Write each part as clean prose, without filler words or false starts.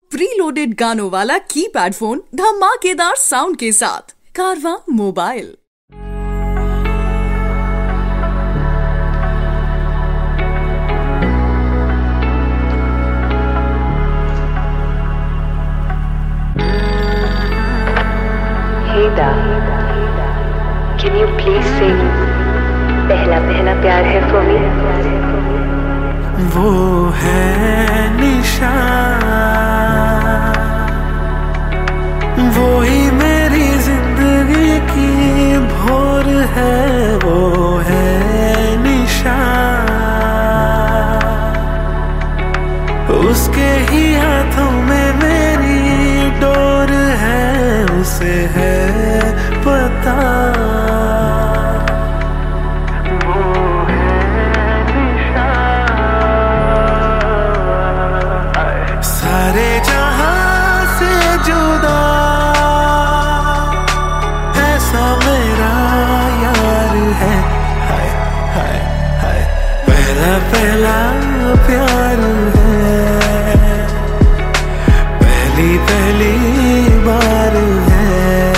Preloaded गानों वाला keypad phone धमाकेदार साउंड के साथ Carvaan mobile. Hey Da, can you please sing पहला पहला प्यार है for me? वो है निशान, वो ही मेरी जिंदगी की भोर है। वो है निशान, उसके ही हाथों में मेरी डोर है। उसे है पता सारे जहां से जुदा, ऐसा मेरा यार है। हाय हाय हाय, पहला पहला प्यार है, पहली पहली बार है।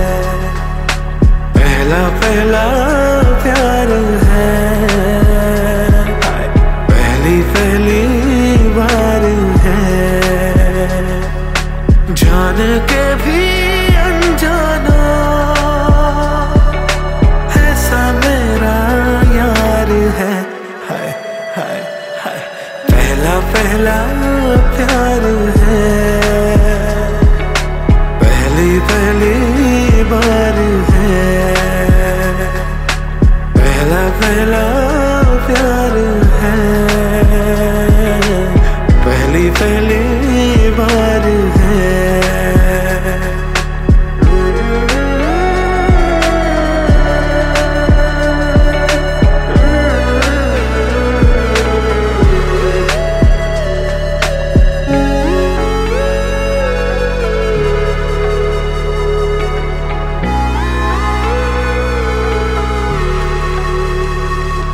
पहला पहला प्यार है, पहली पहली बार है। जान के भी अनजाना, ऐसा मेरा यार है। हाय हाय हाय, पहला पहला प्यार है, पहली पहली बार है। पहला पहला प्यार है, पहली पहली बार है।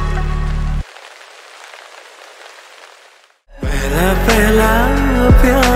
पहला पहला प्यार